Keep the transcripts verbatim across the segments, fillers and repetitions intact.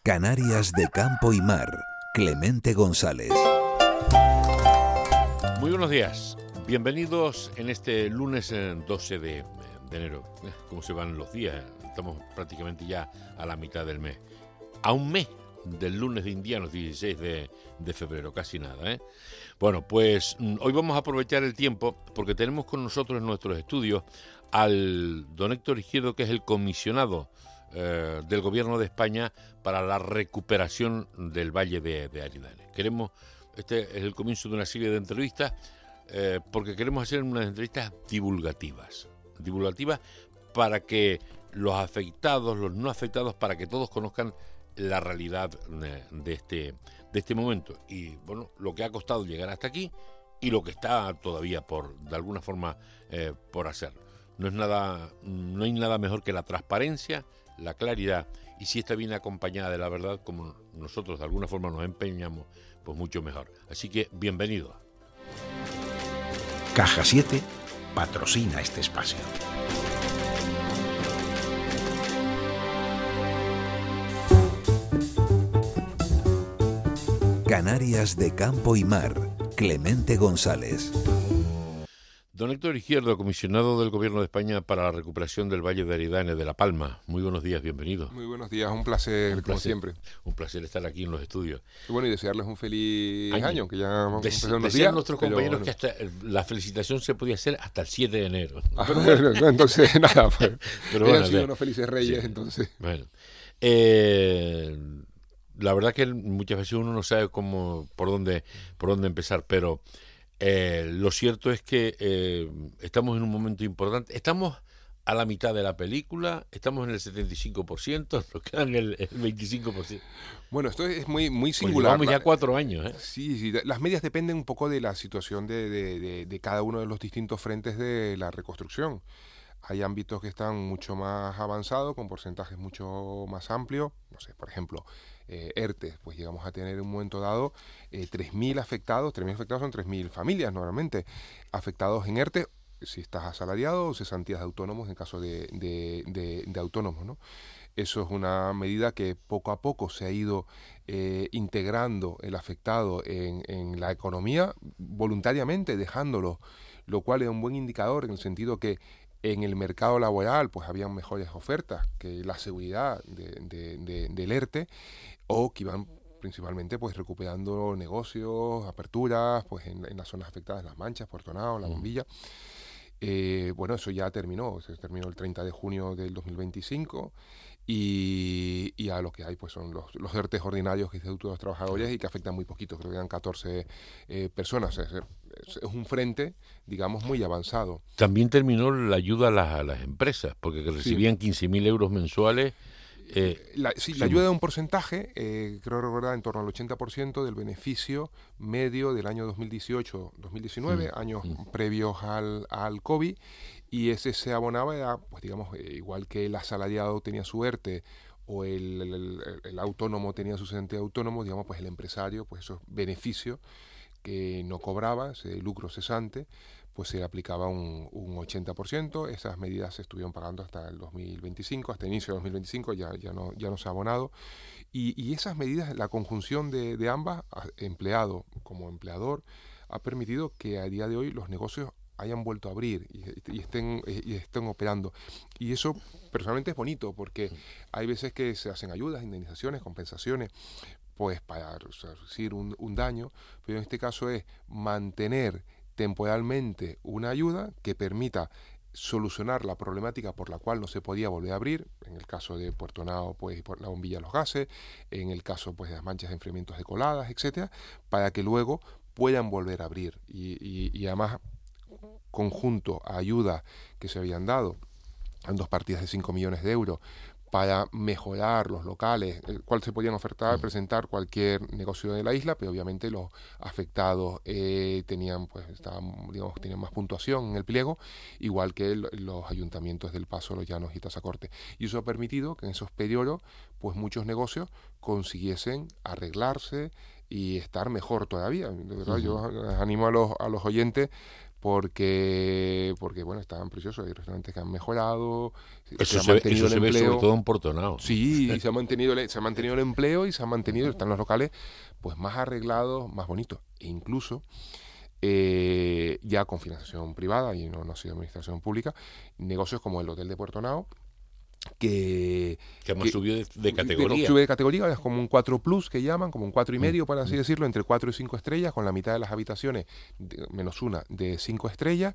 Canarias de campo y mar. Clemente González. Muy buenos días. Bienvenidos en este lunes doce de, de enero. ¿Cómo se van los días? Estamos prácticamente ya a la mitad del mes. A un mes del lunes de indianos, dieciséis de, de febrero, casi nada, ¿eh? Bueno, pues hoy vamos a aprovechar el tiempo porque tenemos con nosotros en nuestros estudios al don Héctor Izquierdo, que es el comisionado eh, del Gobierno de España para la recuperación del Valle de, de Aridane. Queremos, este es el comienzo de una serie de entrevistas eh, porque queremos hacer unas entrevistas divulgativas, divulgativas para que los afectados, los no afectados, para que todos conozcan la realidad de este, de este momento y bueno, lo que ha costado llegar hasta aquí y lo que está todavía por, de alguna forma, eh, por hacer. No es nada, no hay nada mejor que la transparencia, la claridad, y si está bien acompañada de la verdad, como nosotros de alguna forma nos empeñamos, pues mucho mejor. Así que bienvenido. Caja siete patrocina este espacio. Canarias de campo y mar. Clemente González. Don Héctor Izquierdo, comisionado del Gobierno de España para la recuperación del Valle de Aridane de La Palma. Muy buenos días, bienvenido. Muy buenos días, un placer, un placer como siempre. Un placer estar aquí en los estudios. Y bueno, y desearles un feliz año, año que ya vamos Des, a empezar unos días. días. nuestros pero, compañeros bueno. que hasta la felicitación se podía hacer hasta el siete de enero. Ah, bueno, entonces, nada, pues, pero hayan bueno, sido de, unos felices reyes, sí, entonces. Bueno, eh, la verdad que muchas veces uno no sabe cómo, por dónde, por dónde empezar, pero eh, lo cierto es que eh, estamos en un momento importante. Estamos a la mitad de la película, estamos en el setenta y cinco por ciento, nos quedan el, el veinticinco por ciento. Bueno, esto es muy, muy Pues singular. llevamos ya cuatro años, ¿eh? Sí, sí, las medias dependen un poco de la situación de, de, de, de cada uno de los distintos frentes de la reconstrucción. Hay ámbitos que están mucho más avanzados, con porcentajes mucho más amplios. No sé, por ejemplo, eh, ERTE, pues llegamos a tener en un momento dado eh, tres mil afectados. tres mil afectados son tres mil familias normalmente afectados en ERTE, si estás asalariado, o cesantías de autónomos en caso de, de, de, de autónomos, ¿no? Eso es una medida que poco a poco se ha ido eh, integrando el afectado en, en la economía voluntariamente, dejándolo, lo cual es un buen indicador en el sentido que en el mercado laboral pues habían mejores ofertas que la seguridad de, de, de, del ERTE, o que iban principalmente pues recuperando negocios, aperturas pues en, en las zonas afectadas, Las Manchas, Puerto Nao, La Bombilla. Eh, bueno, eso ya terminó, se terminó el treinta de junio del dos mil veinticinco y, y a lo que hay pues son los, los ERTEs ordinarios que se de los trabajadores y que afectan muy poquito, creo que eran catorce eh, personas. Es, es, es un frente, digamos, muy avanzado. También terminó la ayuda a las, a las empresas, porque recibían sí. quince mil euros mensuales. Eh, la, sí, sí, la ayuda de un porcentaje, eh, creo recordar, en torno al ochenta por ciento del beneficio medio del año dos mil dieciocho dos mil diecinueve, mm, años mm. previos al, al COVID, y ese se abonaba, era, pues digamos, eh, igual que el asalariado tenía su ERTE o el, el, el, el autónomo tenía su cesantía de autónomo, digamos, pues el empresario, pues esos beneficios que no cobraba, ese lucro cesante, pues se aplicaba un, un ochenta por ciento. Esas medidas se estuvieron pagando hasta el dos mil veinticinco, hasta el inicio del dos mil veinticinco ya, ya, no, ya no se ha abonado. Y, y esas medidas, la conjunción de, de ambas, empleado como empleador, ha permitido que a día de hoy los negocios hayan vuelto a abrir y, y, estén, y estén operando. Y eso personalmente es bonito, porque hay veces que se hacen ayudas, indemnizaciones, compensaciones, pues para reducir un, un daño, pero en este caso es mantener temporalmente una ayuda que permita solucionar la problemática por la cual no se podía volver a abrir, en el caso de Puerto Nao, pues por La Bombilla, los gases, en el caso pues de Las Manchas, de enfriamientos de coladas, etcétera, para que luego puedan volver a abrir. Y, y, y además, conjunto a ayudas que se habían dado en dos partidas de cinco millones de euros para mejorar los locales, el cual se podían ofertar, presentar cualquier negocio de la isla, pero obviamente los afectados eh, tenían, pues, estaban, digamos, tenían más puntuación en el pliego, igual que el, los ayuntamientos del Paso, Los Llanos y Tazacorte. Y eso ha permitido que en esos periodos, pues, muchos negocios consiguiesen arreglarse, y estar mejor todavía. De verdad, Uh-huh. yo animo a los, a los oyentes porque, porque bueno, estaban preciosos. Hay restaurantes que han mejorado, Eso se ha se, ve, mantenido eso el se ve sobre empleo. todo en Portonao. Sí, y se ha mantenido, el- se ha mantenido el empleo y se han mantenido, están los locales pues más arreglados, más bonitos. E incluso eh, ya con financiación privada y no, no ha sido administración pública, negocios como el Hotel de Puerto Nao, que, Que hemos que subido de, de de- categoría. sube de categoría, es como un cuatro plus que llaman, como un cuatro y Mm, medio, por así mm. decirlo, entre cuatro y cinco estrellas, con la mitad de las habitaciones, de- menos una, de cinco estrellas,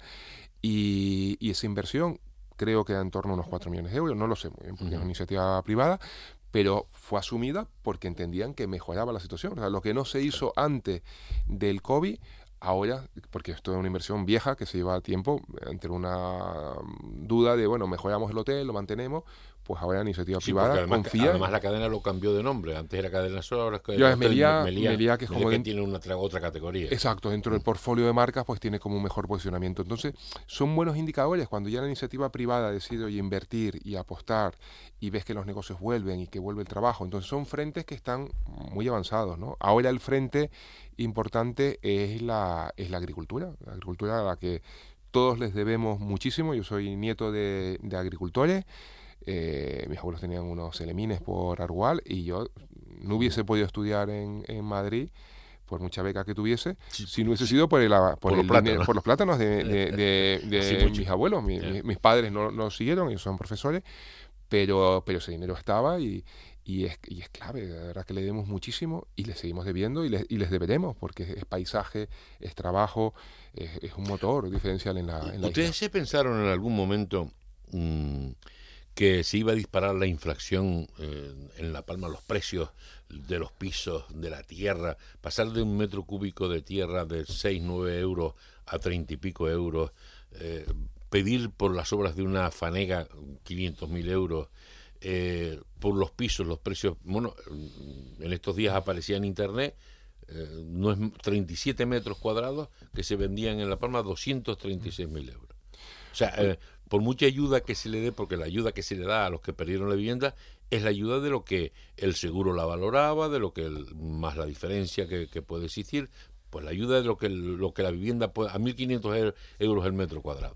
y, y esa inversión creo que da en torno a unos cuatro millones de euros, no lo sé muy bien, porque es Ujú. una iniciativa privada, pero fue asumida porque entendían que mejoraba la situación. O sea, lo que no se hizo antes del COVID, ahora, porque esto es una inversión vieja que se lleva tiempo, entre una mm, duda de, bueno, mejoramos el hotel, lo mantenemos, pues ahora la iniciativa Sí, porque privada además, confía. además la cadena lo cambió de nombre. Antes era Cadena Sol, ahora es Ya Cadena es Hotel Meliá, Meliá. Meliá, que es Meliá como que dent- tiene una tra- otra categoría. Exacto, dentro del portfolio de marcas pues tiene como un mejor posicionamiento. Entonces, son buenos indicadores cuando ya la iniciativa privada decide oye, invertir y apostar y ves que los negocios vuelven y que vuelve el trabajo. Entonces, son frentes que están muy avanzados, ¿no? Ahora el frente importante es la, es la agricultura, la agricultura a la que todos les debemos muchísimo. Yo soy nieto de, de agricultores. Eh, mis abuelos tenían unos elemines por Argual y yo no hubiese podido estudiar en, en Madrid por mucha beca que tuviese, Sí, si no hubiese sido por el, por por el los plátanos. dinero- por los plátanos de, de- de- de Sí, mucho. mis abuelos. Mi- Yeah. mi- mis padres no, no siguieron, ellos son profesores, pero, pero ese dinero estaba y, y, es, y es clave, la verdad que le debemos muchísimo y le seguimos debiendo y, le- y les deberemos, porque es, es paisaje, es trabajo, es, es un motor diferencial en la, en la ¿Ustedes isla. se pensaron en algún momento mmm, que se iba a disparar la inflación eh, en La Palma, los precios de los pisos, de la tierra, pasar de un metro cúbico de tierra de seis, nueve euros a treinta y pico euros, eh, pedir por las obras de una fanega quinientos mil euros, eh, por los pisos, los precios, bueno, en estos días aparecía en internet, eh, no es treinta y siete metros cuadrados que se vendían en La Palma doscientos treinta y seis mil euros. O sea, eh, por mucha ayuda que se le dé, porque la ayuda que se le da a los que perdieron la vivienda es la ayuda de lo que el seguro la valoraba, de lo que el, más la diferencia que, que puede existir, pues la ayuda de lo que el, lo que la vivienda puede, a mil quinientos euros el metro cuadrado.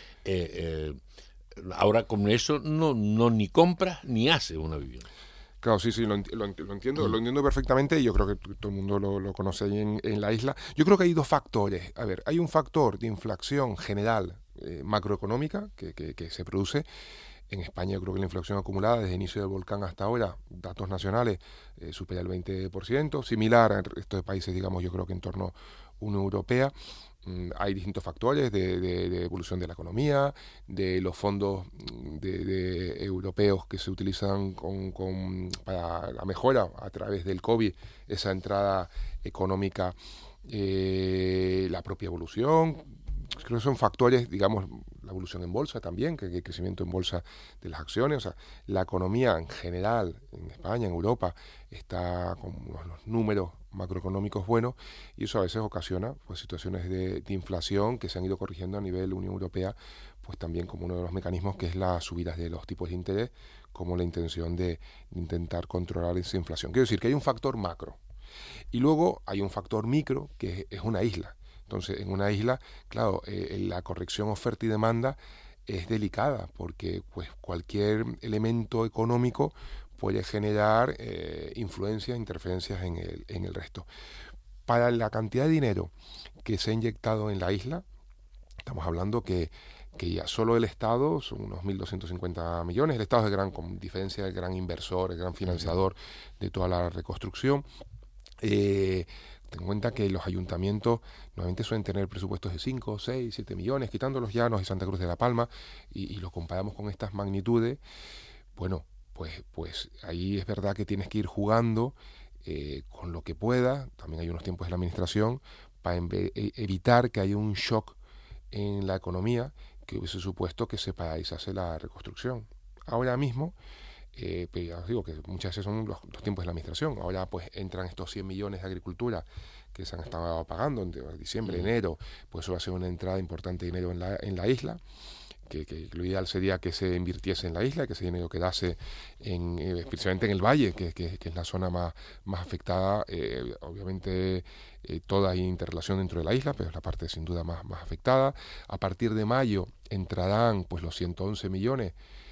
Eh, eh, ahora con eso no, no ni compras ni hace una vivienda. Claro, sí, sí, lo, enti- lo, enti- lo entiendo, lo entiendo perfectamente y yo creo que t- todo el mundo lo, lo conoce ahí en, en la isla. Yo creo que hay dos factores. A ver, hay un factor de inflación general eh, macroeconómica que, que, que se produce. En España yo creo que la inflación acumulada desde el inicio del volcán hasta ahora, datos nacionales, eh, supera el veinte por ciento, similar al resto de países, digamos, yo creo que en torno a Unión Europea. Mm, Hay distintos factores de, de- de evolución de la economía, de los fondos mm, de, de europeos que se utilizan con, con- para la mejora a través del COVID, esa entrada económica, eh, la propia evolución. Creo que son factores, digamos, la evolución en bolsa también, que, que el crecimiento en bolsa de las acciones, o sea, la economía en general, en España, en Europa, está con unos números macroeconómicos buenos y eso a veces ocasiona pues situaciones de, de inflación que se han ido corrigiendo a nivel Unión Europea, pues también como uno de los mecanismos que es las subidas de los tipos de interés, como la intención de, de intentar controlar esa inflación. Quiero decir que hay un factor macro y luego hay un factor micro que es, es una isla. Entonces, en una isla, claro, eh, la corrección oferta y demanda es delicada porque pues cualquier elemento económico puede generar eh, influencias, interferencias en el, en el resto. Para la cantidad de dinero que se ha inyectado en la isla, estamos hablando que, que ya solo el Estado son unos mil doscientos cincuenta millones. El Estado es el gran, con diferencia, el gran inversor, el gran financiador de toda la reconstrucción. Eh, ten en cuenta que los ayuntamientos normalmente suelen tener presupuestos de cinco, seis, siete millones, quitando los Llanos y Santa Cruz de la Palma, y, y lo comparamos con estas magnitudes. Bueno, pues, pues ahí es verdad que tienes que ir jugando eh, con lo que puedas. También hay unos tiempos de la administración para enve- e- evitar que haya un shock en la economía que hubiese supuesto que se paralizase la reconstrucción. Ahora mismo, eh, pero ya os digo que muchas veces son los, los tiempos de la administración. Ahora pues entran estos cien millones de agricultura que se han estado pagando en diciembre, enero, pues eso va a ser una entrada importante de dinero en la, en la isla. Que, que lo ideal sería que se invirtiese en la isla, que ese dinero quedase en, eh, especialmente en el valle, que, que, que es la zona más, más afectada. Eh, obviamente eh, toda hay interrelación dentro de la isla, pero es la parte sin duda más, más afectada. A partir de mayo entrarán pues los ciento once millones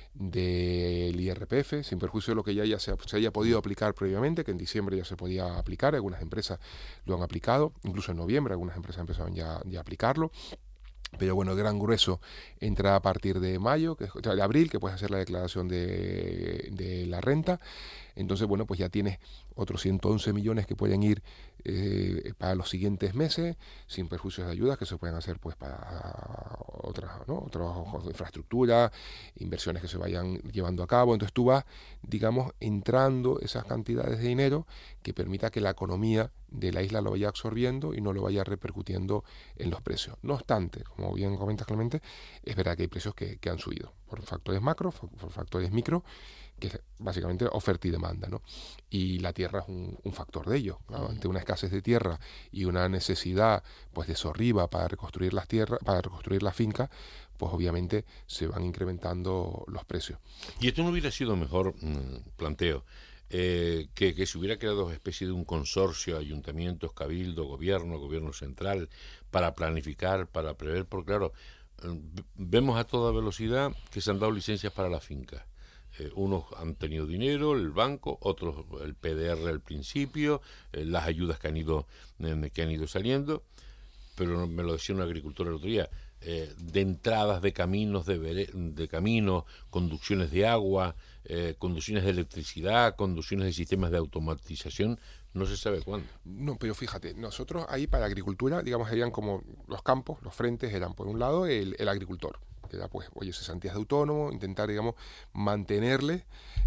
del I R P F, sin perjuicio de lo que ya, ya se, se haya podido aplicar previamente, que en diciembre ya se podía aplicar, algunas empresas lo han aplicado, incluso en noviembre algunas empresas empezaron ya, ya a aplicarlo. Pero bueno, el gran grueso entra a partir de mayo, que es, o sea, de abril, que puedes hacer la declaración de, de la renta. Entonces, bueno, pues ya tienes otros ciento once millones que pueden ir eh, para los siguientes meses, sin perjuicios de ayudas que se pueden hacer pues para otras, ¿no? Otras infraestructuras, inversiones que se vayan llevando a cabo. Entonces tú vas, digamos, entrando esas cantidades de dinero que permita que la economía de la isla lo vaya absorbiendo y no lo vaya repercutiendo en los precios. No obstante, como bien comentas Clemente, es verdad que hay precios que, que han subido por factores macro, por factores micro, que es básicamente oferta y demanda, ¿no? Y la tierra es un, un factor de ello, ¿no? Ante una escasez de tierra y una necesidad pues de sorriba para reconstruir las tierras, para reconstruir la finca, pues obviamente se van incrementando los precios. ¿Y esto no hubiera sido mejor, mmm, planteo, eh, que, que se hubiera creado una especie de un consorcio, ayuntamientos, cabildo, gobierno, gobierno central, para planificar, para prever? Porque claro, eh, vemos a toda velocidad que se han dado licencias para la finca. Eh, unos han tenido dinero, el banco, otros el P D R al principio, eh, las ayudas que han ido eh, que han ido saliendo, pero me lo decía un agricultor el otro día, eh, de entradas de caminos, de, vere, de caminos, conducciones de agua, eh, conducciones de electricidad, conducciones de sistemas de automatización, no se sabe cuándo. No, pero fíjate, nosotros ahí para agricultura, digamos, serían como los campos, los frentes eran por un lado el, el agricultor, que da pues, oye, cesantías de autónomo, intentar, digamos, mantenerle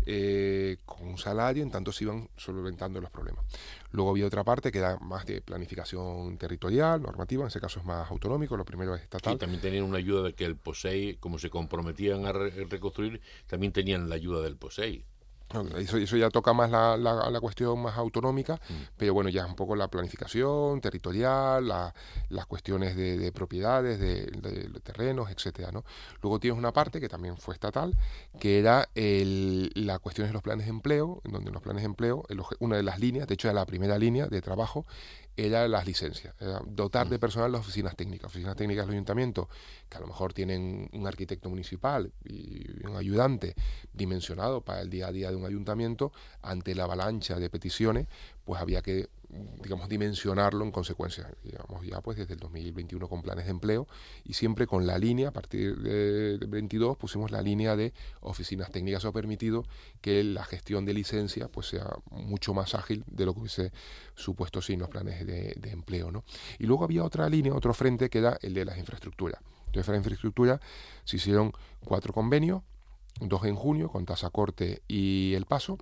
eh, con un salario en tanto se iban solventando los problemas. Luego había otra parte que era más de planificación territorial, normativa, en ese caso es más autonómico, lo primero es estatal. Sí, también tenían una ayuda de que el POSEI, como se comprometían a re- reconstruir, también tenían la ayuda del POSEI. Eso, eso ya toca más la, la, la cuestión más autonómica, mm. pero bueno, ya es un poco la planificación territorial, la, las cuestiones de, de propiedades, de, de, de terrenos, etcétera, ¿no? Luego tienes una parte que también fue estatal, que era el, la cuestión de los planes de empleo, en donde en los planes de empleo, el, una de las líneas, de hecho era la primera línea de trabajo, era las licencias, era dotar de personal las oficinas técnicas, oficinas técnicas del ayuntamiento, que a lo mejor tienen un arquitecto municipal y un ayudante dimensionado para el día a día de un ayuntamiento. Ante la avalancha de peticiones, pues había que, digamos, dimensionarlo en consecuencia. Digamos, ya pues desde el dos mil veintiuno con planes de empleo y siempre con la línea, a partir de veintidós pusimos la línea de oficinas técnicas. Eso ha permitido que la gestión de licencia pues sea mucho más ágil de lo que hubiese supuesto sin los planes de, de empleo, ¿no? Y luego había otra línea, otro frente, que era el de las infraestructuras. Entonces, para la infraestructura se hicieron cuatro convenios, dos en junio con Tasacorte y El Paso,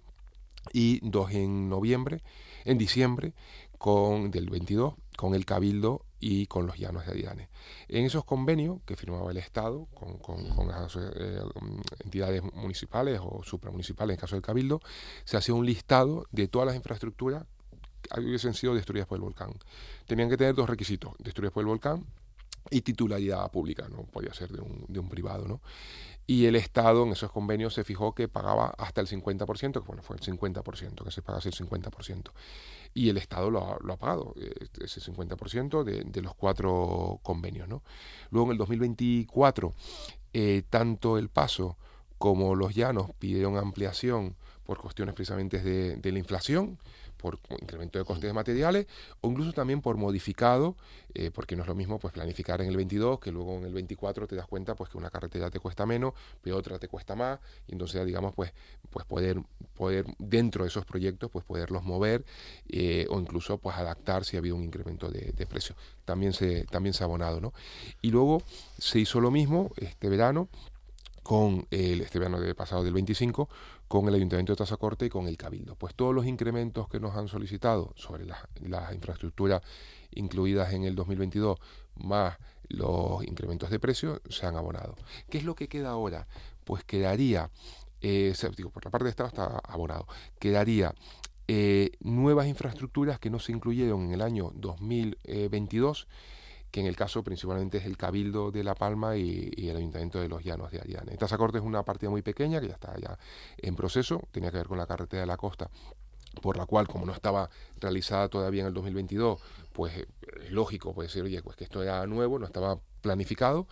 y dos en noviembre, en diciembre con del veintidós con el Cabildo y con los Llanos de Adianes. En esos convenios que firmaba el Estado con, con, con las eh, entidades municipales o supramunicipales, en el caso del Cabildo, se hacía un listado de todas las infraestructuras que hubiesen sido destruidas por el volcán. Tenían que tener dos requisitos: destruidas por el volcán y titularidad pública, no podía ser de un, de un privado, ¿no? Y el Estado en esos convenios se fijó que pagaba hasta el cincuenta por ciento, que bueno, fue el cincuenta por ciento, que se pagase el cincuenta por ciento. Y el Estado lo ha, lo ha pagado, ese cincuenta por ciento de, de los cuatro convenios, ¿no? Luego en el dos mil veinticuatro, eh, tanto El Paso como los Llanos pidieron ampliación por cuestiones precisamente de, de la inflación, por incremento de costes de materiales, o incluso también por modificado, eh, porque no es lo mismo pues planificar en el veintidós, que luego en el veinticuatro te das cuenta pues que una carretera te cuesta menos, pero otra te cuesta más, y entonces digamos pues, pues poder, poder dentro de esos proyectos pues poderlos mover, eh, o incluso pues adaptar si ha habido un incremento de, de precio. También se, también se ha abonado, ¿no? Y luego se hizo lo mismo este verano, con el, este verano de pasado del veinticinco, con el Ayuntamiento de Tazacorte y con el Cabildo. Pues todos los incrementos que nos han solicitado sobre las la infraestructuras incluidas en el dos mil veintidós, más los incrementos de precios, se han abonado. ¿Qué es lo que queda ahora? Pues quedaría, eh, digo, por la parte de Estado está abonado, quedaría eh, nuevas infraestructuras que no se incluyeron en el año dos mil veintidós, que en el caso principalmente es el Cabildo de La Palma y, y el Ayuntamiento de Los Llanos de Ariane. En Tazacorte es una partida muy pequeña que ya está ya en proceso, tenía que ver con la carretera de la costa, por la cual, como no estaba realizada todavía en el dos mil veintidós, pues eh, es lógico, puede decir, oye, pues que esto era nuevo, no estaba planificado,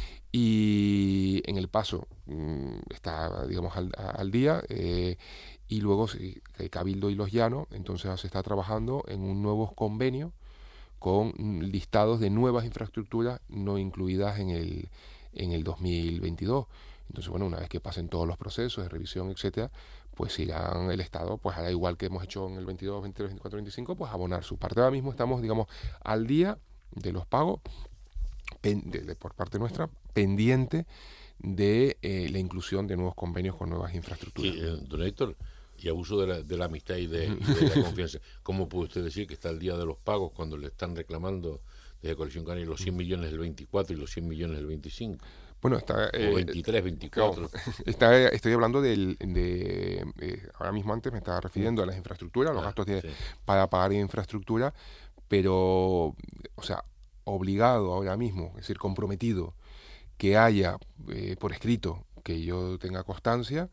y en el paso mmm, está, digamos, al, al día, eh, y luego sí, Cabildo y Los Llanos, entonces se está trabajando en un nuevo convenio con listados de nuevas infraestructuras no incluidas en el, en el dos mil veintidós. Entonces, bueno, una vez que pasen todos los procesos de revisión, etcétera, pues sigan el Estado, pues hará igual que hemos hecho en el veintidós, veintitrés, veinticuatro, veinticinco, pues abonar su parte. Ahora mismo estamos, digamos, al día de los pagos pen, de, de, por parte nuestra, pendiente de eh, la inclusión de nuevos convenios con nuevas infraestructuras. Sí, eh, don Héctor, y abuso de la, de la amistad y de, y de la confianza, ¿cómo puede usted decir que está al día de los pagos cuando le están reclamando desde Coalición Canaria los cien millones del veinticuatro y los cien millones del veinticinco? Bueno, está... Eh, o veintitrés, veinticuatro. No, está, estoy hablando del, de... Eh, ahora mismo antes me estaba refiriendo a las infraestructuras, los ah, gastos de, sí. para pagar en infraestructura, pero, o sea, obligado ahora mismo, es decir, comprometido, que haya eh, por escrito, que yo tenga constancia,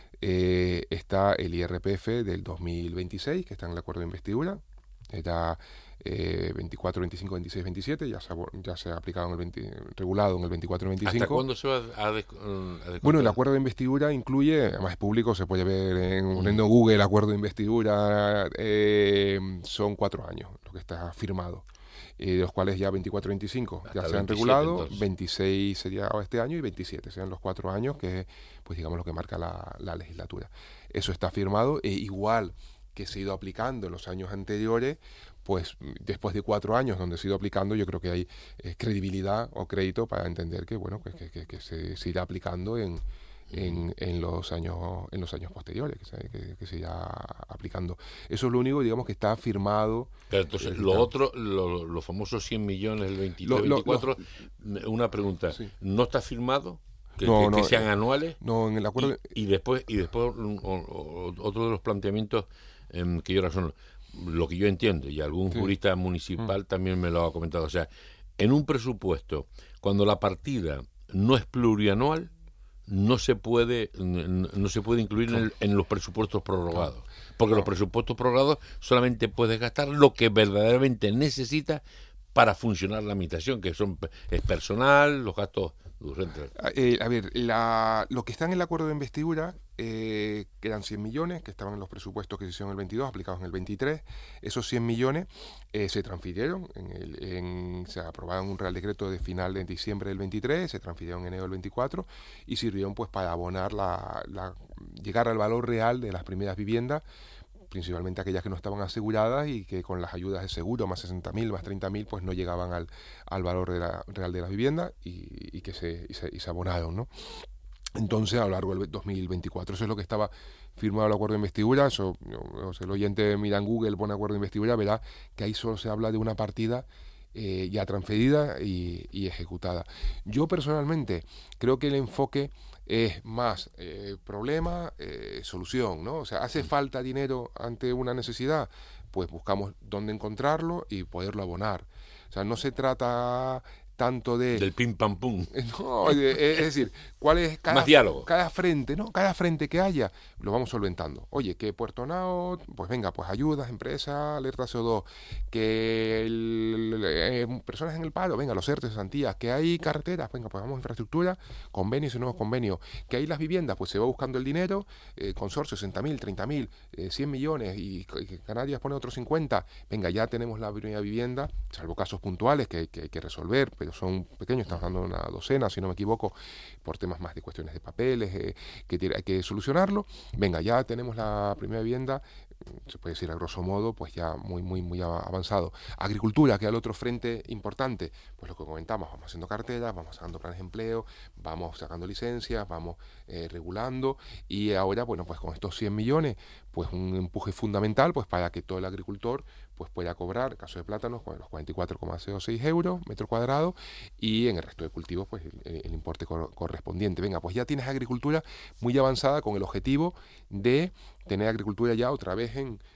eh, está el I R P F del dos mil veintiséis, que está en el acuerdo de investidura, está... Eh, veinticuatro, veinticinco, veintiséis, veintisiete, ya se ha, ya se ha aplicado en el veinte, regulado en el veinticuatro, veinticinco. ¿Hasta cuándo se va a, des, a descontar? Bueno, el acuerdo de investidura incluye, además es público, se puede ver en poniendo mm. Google el acuerdo de investidura, eh, son cuatro años lo que está firmado, eh, de los cuales ya veinticuatro, veinticinco ya se han regulado, entonces. veintiséis sería este año y veintisiete serían los cuatro años que, pues digamos, lo que marca la, la legislatura. Eso está firmado, e igual que se ha ido aplicando en los años anteriores, pues después de cuatro años donde se ha ido aplicando, yo creo que hay eh, credibilidad o crédito para entender que bueno que, que, que se, se irá aplicando en, en, en los años en los años posteriores, que se, que, que se irá aplicando. Eso es lo único, digamos, que está firmado. Pero entonces, eh, lo está... otro, lo, los famosos cien millones, el veintitrés, veinticuatro, lo, una pregunta, sí. ¿no está firmado? Que, no, que, no, que sean eh, anuales. No, en el acuerdo. Y, y después, y después o, o, otro de los planteamientos eh, que yo razono, lo que yo entiendo, y algún sí. jurista municipal mm. también me lo ha comentado, o sea, en un presupuesto, cuando la partida no es plurianual, no se puede no, no se puede incluir en, el, en los presupuestos prorrogados, porque no. los presupuestos prorrogados solamente puedes gastar lo que verdaderamente necesitas para funcionar la administración, que son es personal, los gastos urgentes. Eh, a ver, la, lo que está en el acuerdo de investidura, eh, que eran cien millones, que estaban en los presupuestos que se hicieron en el veintidós, aplicados en el veintitrés, esos cien millones eh, se transfirieron, en el, en, se aprobaron un Real Decreto de final de diciembre del veintitrés, se transfirieron en enero del veinticuatro y sirvieron pues para abonar, la, la llegar al valor real de las primeras viviendas, principalmente aquellas que no estaban aseguradas y que con las ayudas de seguro, más sesenta mil, más treinta mil, pues no llegaban al, al valor de la, real de las viviendas y, y que se, y se, y se abonaron, ¿no? Entonces, a lo largo del dos mil veinticuatro, eso es lo que estaba firmado el acuerdo de investidura. Eso, o sea, el oyente mira en Google, pone acuerdo de investidura, verá que ahí solo se habla de una partida eh, ya transferida y, y ejecutada. Yo personalmente creo que el enfoque es más eh, problema, eh, solución, ¿no? O sea, ¿hace falta dinero ante una necesidad? Pues buscamos dónde encontrarlo y poderlo abonar. O sea, no se trata tanto de... Del pim pam pum. No, es decir, ¿cuál es cada, más diálogo. Cada frente, ¿no? Cada frente que haya, lo vamos solventando. Oye, que Puerto Nao, pues venga, pues ayudas, empresas, alerta C O dos, que el, eh, personas en el paro, venga, los ERTE, cesantías, que hay carreteras, venga, pues vamos a infraestructura, convenios y nuevos convenios, que hay las viviendas, pues se va buscando el dinero, eh, consorcio, sesenta mil, treinta mil, eh, cien millones, y, y Canarias pone otros cincuenta, venga, ya tenemos la primera vivienda, salvo casos puntuales que, que hay que resolver, pero son pequeños, estamos hablando de una docena, si no me equivoco, por temas más de cuestiones de papeles, eh, que tiene, hay que solucionarlo. Venga, ya tenemos la primera vivienda, se puede decir a grosso modo, pues ya muy, muy, muy avanzado. Agricultura, que es el otro frente importante, pues lo que comentamos, vamos haciendo carteras, vamos sacando planes de empleo, vamos sacando licencias, vamos eh, regulando, y ahora, bueno, pues con estos cien millones, pues un empuje fundamental, pues para que todo el agricultor pues pueda cobrar, en caso de plátanos, con los cuarenta y cuatro coma cero seis euros metro cuadrado, y en el resto de cultivos, pues el, el importe cor- correspondiente. Venga, pues ya tienes agricultura muy avanzada con el objetivo de tener agricultura ya otra vez en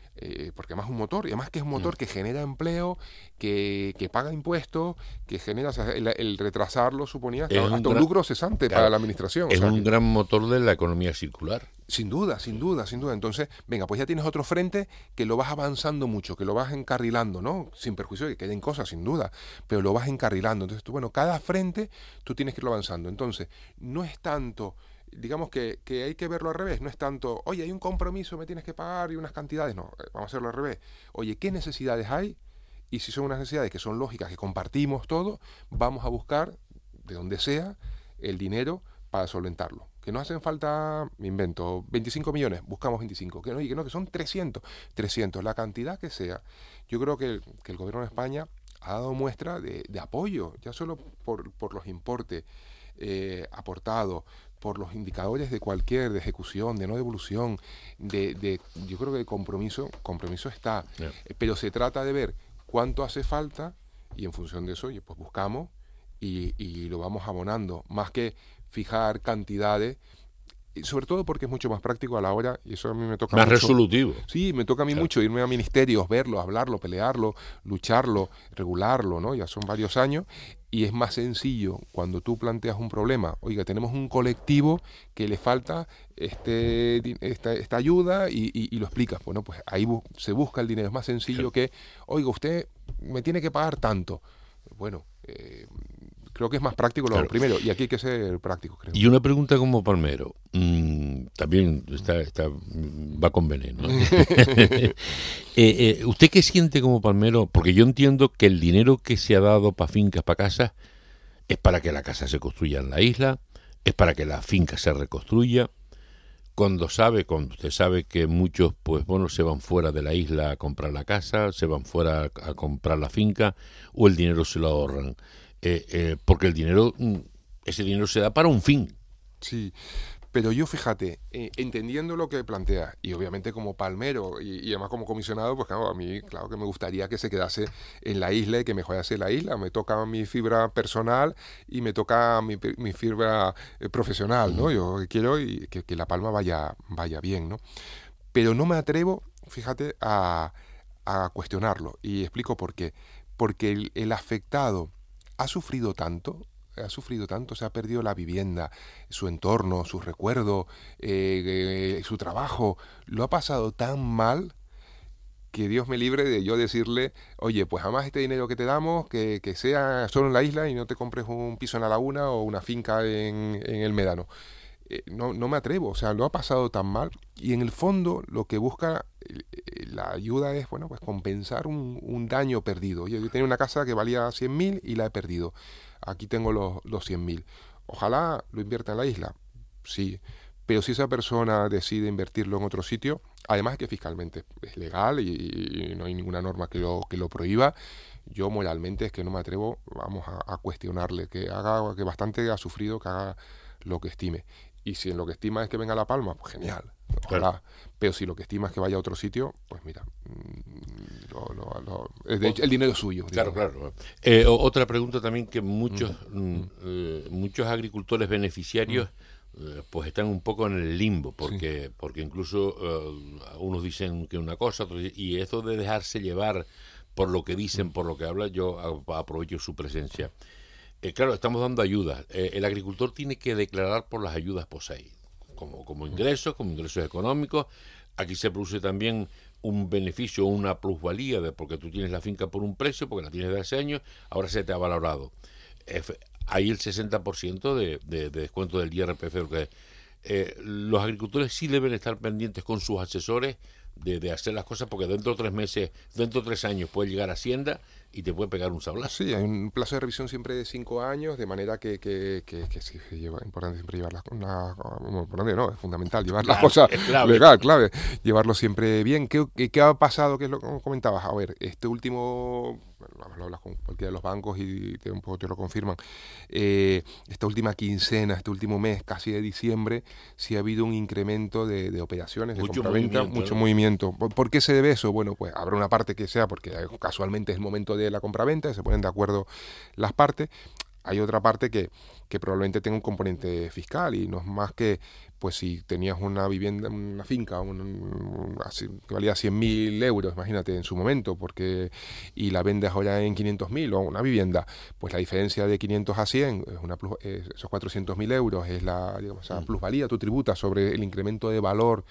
Eh, porque además es un motor, y además que es un motor mm. que genera empleo, que, que paga impuestos, que genera, o sea, el, el retrasarlo suponía hasta, hasta un, gran, un lucro cesante claro, para la administración. Es o sea, un que, gran motor de la economía circular. Sin duda, sin duda, sin duda. Entonces, venga, pues ya tienes otro frente que lo vas avanzando mucho, que lo vas encarrilando, ¿no? Sin perjuicio de que hayan cosas, sin duda, pero lo vas encarrilando. Entonces, tú, bueno, cada frente tú tienes que irlo avanzando. Entonces, no es tanto... digamos que, que hay que verlo al revés, no es tanto, oye, hay un compromiso, me tienes que pagar y unas cantidades, no, vamos a hacerlo al revés. Oye, ¿qué necesidades hay? Y si son unas necesidades que son lógicas, que compartimos todo, vamos a buscar, de donde sea, el dinero para solventarlo. Que no hacen falta, me invento, veinticinco millones, buscamos veinticinco, que no, y que no, que son trescientos, trescientos, la cantidad que sea. Yo creo que, que el gobierno de España ha dado muestra de, de apoyo, ya solo por, por los importes eh, aportados, por los indicadores de cualquier, de ejecución, de no devolución, de, de yo creo que el compromiso, compromiso está, yeah. eh, pero se trata de ver cuánto hace falta y en función de eso, oye, pues buscamos y, y lo vamos abonando, más que fijar cantidades, y sobre todo porque es mucho más práctico a la hora, y eso a mí me toca más mucho. resolutivo. Sí, me toca a mí claro. mucho irme a ministerios, verlo, hablarlo, pelearlo, lucharlo, regularlo, ¿no? Ya son varios años. Y es más sencillo cuando tú planteas un problema. Oiga, tenemos un colectivo que le falta este esta, esta ayuda y, y, y lo explicas. Bueno, pues ahí bu- se busca el dinero. Es más sencillo sí. que, oiga, usted me tiene que pagar tanto. Bueno, eh, creo que es más práctico lo claro. primero. Y aquí hay que ser práctico, creo. Y una pregunta como palmero. Mm, también está, está, va con veneno. eh, eh, ¿Usted qué siente como palmero? Porque yo entiendo que el dinero que se ha dado para fincas, para casas, es para que la casa se construya en la isla, es para que la finca se reconstruya. Cuando sabe, cuando usted sabe que muchos, pues bueno, se van fuera de la isla a comprar la casa, se van fuera a, a comprar la finca, o el dinero se lo ahorran. Eh, eh, porque el dinero, ese dinero se da para un fin. Sí. Pero yo, fíjate, eh, entendiendo lo que plantea, y obviamente como palmero, y, y además como comisionado, pues claro, a mí, claro que me gustaría que se quedase en la isla y que mejorase la isla. Me toca mi fibra personal y me toca mi, mi fibra eh, profesional, ¿no? Yo quiero y que, que La Palma vaya, vaya bien, ¿no? Pero no me atrevo, fíjate, a, a cuestionarlo. Y explico por qué. Porque el, el afectado ha sufrido tanto, ha sufrido tanto, se ha perdido la vivienda, su entorno, sus recuerdos, eh, eh, su trabajo, lo ha pasado tan mal que Dios me libre de yo decirle, oye, pues además este dinero que te damos, que, que sea solo en la isla y no te compres un piso en la laguna o una finca en, en el Médano. Eh, no, no me atrevo, o sea, lo ha pasado tan mal y en el fondo lo que busca eh, la ayuda es, bueno, pues compensar un, un daño perdido. Yo, yo tenía una casa que valía cien mil y la he perdido. Aquí tengo los, los cien mil. Ojalá lo invierta en la isla, sí, pero si esa persona decide invertirlo en otro sitio, además que fiscalmente es legal y, y no hay ninguna norma que lo, que lo prohíba, yo moralmente es que no me atrevo, vamos a, a cuestionarle, que haga, que bastante ha sufrido, que haga lo que estime. Y si en lo que estima es que venga a La Palma, pues genial, ojalá. Claro. Pero si lo que estima es que vaya a otro sitio, pues mira, lo, lo, lo, de hecho, el dinero es suyo. Claro, digamos. Claro. Eh, otra pregunta también que muchos mm. eh, muchos agricultores beneficiarios mm. eh, pues están un poco en el limbo, porque sí. porque incluso eh, unos dicen que una cosa, otros, y esto de dejarse llevar por lo que dicen, mm. por lo que hablan, yo aprovecho su presencia. Eh, claro, estamos dando ayudas. Eh, el agricultor tiene que declarar por las ayudas POSEI, como, como ingresos, como ingresos económicos. Aquí se produce también un beneficio, una plusvalía, de porque tú tienes la finca por un precio, porque la tienes de hace años, ahora se te ha valorado. Eh, hay el sesenta por ciento de, de, de descuento del I R P F. Porque, eh, los agricultores sí deben estar pendientes con sus asesores de, de hacer las cosas, porque dentro de tres meses, dentro de tres años puede llegar a Hacienda y te puede pegar un sablazo. Sí, hay un plazo de revisión siempre de cinco años, de manera que, que, que, que sí, es importante siempre llevar las cosas, importante no, es fundamental llevar claro, las cosas clave. legal, clave, llevarlo siempre bien. ¿Qué, qué, qué ha pasado? ¿Qué es lo que comentabas? A ver, este último, bueno, lo hablas con cualquiera de los bancos y te, un poco te lo confirman, eh, esta última quincena, este último mes, casi de diciembre, sí ha habido un incremento de, de operaciones, de mucho compraventa, movimiento, mucho ¿no? movimiento. ¿Por, ¿Por qué se debe eso? Bueno, pues habrá una parte que sea porque casualmente es el momento de la compraventa, se ponen de acuerdo las partes. Hay otra parte que, que probablemente tenga un componente fiscal y no es más que pues si tenías una vivienda, una finca un, un, así, que valía cien mil euros, imagínate, en su momento, porque y la vendes ahora en quinientos mil, o una vivienda, pues la diferencia de quinientos a cien, es una plus, es, esos cuatrocientos mil euros es la, digamos, esa plusvalía, tú tributas sobre el incremento de valor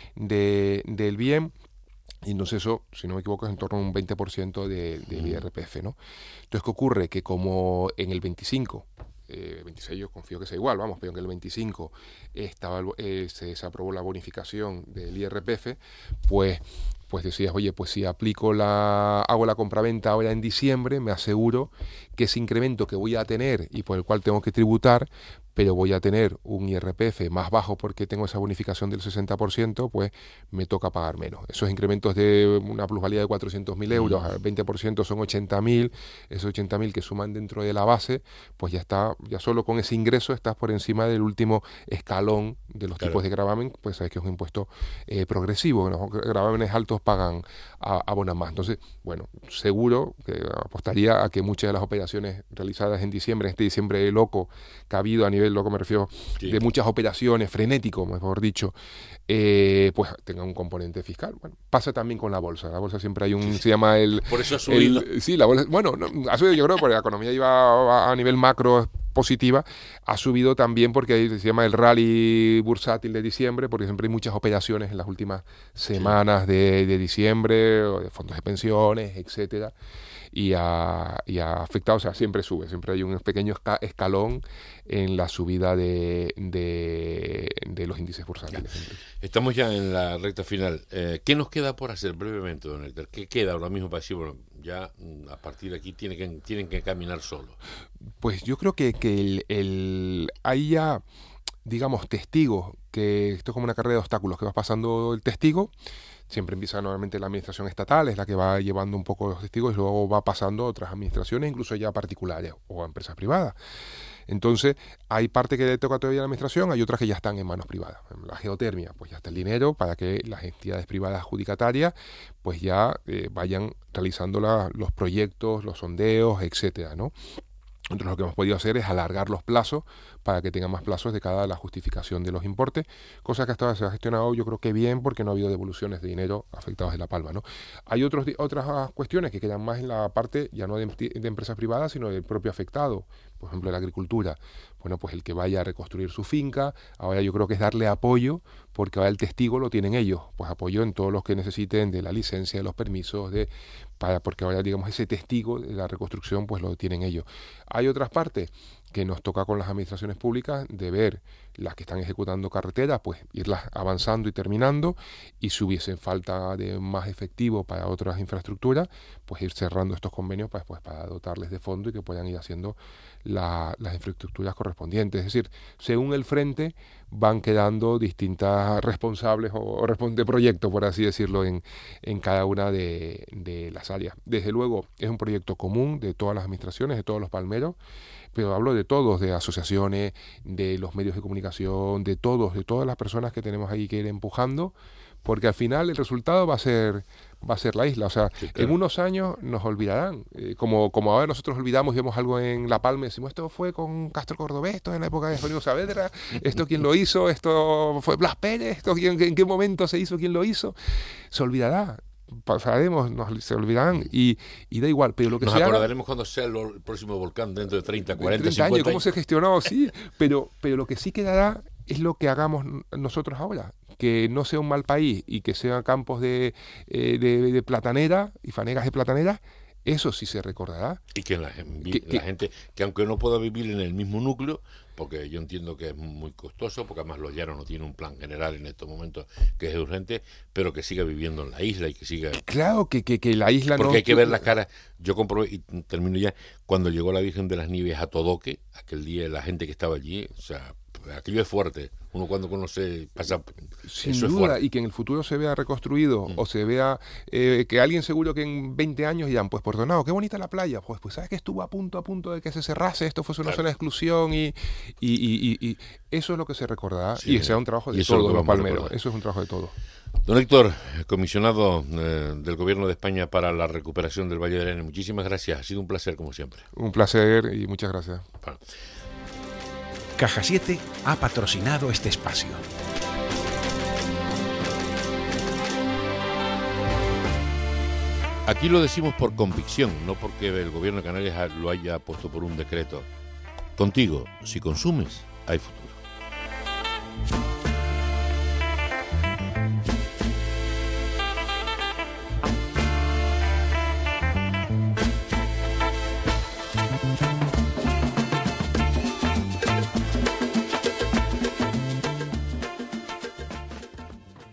de, del bien. Y entonces eso, si no me equivoco, es en torno a un veinte por ciento de, del I R P F, ¿no? Entonces, ¿qué ocurre? Que como en el veinticinco, eh, veintiséis yo confío que sea igual, vamos, pero en el veinticinco estaba, eh, se, se aprobó la bonificación del I R P F, pues... pues decías, oye, pues si aplico la, hago la compraventa ahora en diciembre, me aseguro que ese incremento que voy a tener y por el cual tengo que tributar, pero voy a tener un I R P F más bajo porque tengo esa bonificación del sesenta por ciento, pues me toca pagar menos. Esos incrementos de una plusvalía de cuatrocientos mil euros, al veinte por ciento son ochenta mil, esos ochenta mil que suman dentro de la base, pues ya está, ya solo con ese ingreso estás por encima del último escalón de los claro. tipos de gravamen, pues sabes que es un impuesto eh, progresivo, los gravámenes altos pagan, a, abonan más. Entonces, bueno, seguro que apostaría a que muchas de las operaciones realizadas en diciembre, este diciembre loco que ha habido a nivel, loco me refiero, sí. de muchas operaciones, frenético, mejor dicho, eh, pues tenga un componente fiscal. Bueno, pasa también con la bolsa. La bolsa siempre hay un, sí. se llama el... Por eso ha subido. El, sí, la bolsa, bueno, no, ha subido yo creo porque la economía iba a, a nivel macro positiva, ha subido también porque se llama el rally bursátil de diciembre, porque siempre hay muchas operaciones en las últimas semanas sí. de, de diciembre, o de fondos de pensiones, etcétera, y ha, y ha afectado, o sea, siempre sube, siempre hay un pequeño esca- escalón en la subida de, de, de los índices bursátiles. Ya. Estamos ya en la recta final. Eh, ¿Qué nos queda por hacer brevemente, don Héctor? ¿Qué queda ahora mismo para decir, bueno, ya a partir de aquí tiene que, tienen que caminar solos? Pues yo creo que, que el, el, hay ya, digamos, testigos, que esto es como una carrera de obstáculos, que va pasando el testigo, siempre empieza normalmente la administración estatal, es la que va llevando un poco los testigos y luego va pasando a otras administraciones, incluso ya particulares o a empresas privadas. Entonces, hay parte que le toca todavía a la administración, hay otras que ya están en manos privadas. La geotermia, pues ya está el dinero para que las entidades privadas adjudicatarias pues ya eh, vayan realizando la, los proyectos, los sondeos, etcétera, ¿no? Entonces lo que hemos podido hacer es alargar los plazos para que tengan más plazos de cara a la justificación de los importes, cosa que hasta ahora se ha gestionado yo creo que bien porque no ha habido devoluciones de dinero afectados de La Palma, ¿no? Hay otros, otras cuestiones que quedan más en la parte ya no de, de empresas privadas, sino del propio afectado, por ejemplo la agricultura. Bueno, pues el que vaya a reconstruir su finca, ahora yo creo que es darle apoyo, porque ahora el testigo lo tienen ellos, pues apoyo en todos los que necesiten de la licencia, de los permisos, de para porque ahora digamos ese testigo de la reconstrucción pues lo tienen ellos. Hay otras partes que nos toca con las administraciones públicas de ver las que están ejecutando carreteras, pues irlas avanzando y terminando, y si hubiese falta de más efectivo para otras infraestructuras, pues ir cerrando estos convenios pues, pues para dotarles de fondo y que puedan ir haciendo la, las infraestructuras correspondientes. Es decir, según el frente van quedando distintas responsables o, o de proyectos, por así decirlo, en, en cada una de, de las áreas. Desde luego es un proyecto común de todas las administraciones, de todos los palmeros, pero hablo de todos, de asociaciones, de los medios de comunicación, de todos, de todas las personas que tenemos ahí que ir empujando, porque al final el resultado va a ser va a ser la isla. O sea, sí, claro. En unos años nos olvidarán, eh, como, como ahora nosotros olvidamos y vemos algo en La Palma y decimos, esto fue con Castro Cordobés, esto en la época de Jerónimo Saavedra, esto quién lo hizo, esto fue Blas Pérez, esto quién, en qué momento se hizo, quién lo hizo, se olvidará. Pasaremos, nos, se olvidarán y, y da igual, pero lo que nos se acordaremos haga, cuando sea el, el próximo volcán dentro de treinta, cuarenta, treinta cincuenta años, cómo se gestionó, sí, pero, pero lo que sí quedará es lo que hagamos nosotros ahora, que no sea un mal país y que sean campos de, eh, de, de platanera y fanegas de platanera, eso sí se recordará. Y que la, que, la que, gente, que aunque no pueda vivir en el mismo núcleo, porque yo entiendo que es muy costoso, porque además los llanos no tienen un plan general en estos momentos que es urgente, pero que siga viviendo en la isla y que siga... Claro, que, que, que la isla porque no... Porque hay que ver las caras. Yo comprobé, y termino ya, cuando llegó la Virgen de las Nieves a Todoque, aquel día la gente que estaba allí, o sea, aquello es fuerte. Uno cuando conoce pasa... Sin eso duda, es fuerte. Y que en el futuro se vea reconstruido, mm. o se vea eh, que alguien seguro que en veinte años dirán, pues Portonao, qué bonita la playa, pues pues sabes que estuvo a punto a punto de que se cerrase, esto fuese una claro. zona de exclusión y, y, y, y, y eso es lo que se recordará, sí, y será un trabajo de todos los palmeros, eso es un trabajo de todos. Don Héctor, comisionado eh, del Gobierno de España para la recuperación del Valle del Elena, muchísimas gracias, ha sido un placer como siempre. Un placer y muchas gracias. Bueno. Caja siete ha patrocinado este espacio. Aquí lo decimos por convicción, no porque el gobierno de Canarias lo haya puesto por un decreto. Contigo, si consumes, hay futuro.